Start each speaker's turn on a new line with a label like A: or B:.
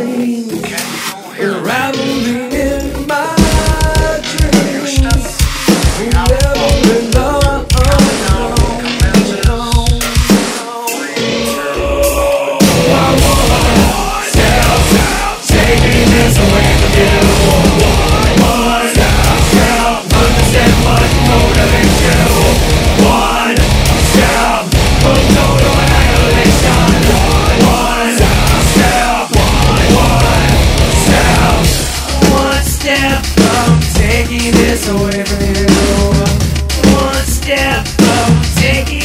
A: dreams, unraveling in my dreams. Never enough. Taking this away from you. One step, understand what motivates you. One step, from total annihilation. One step from taking this away from you. One step from taking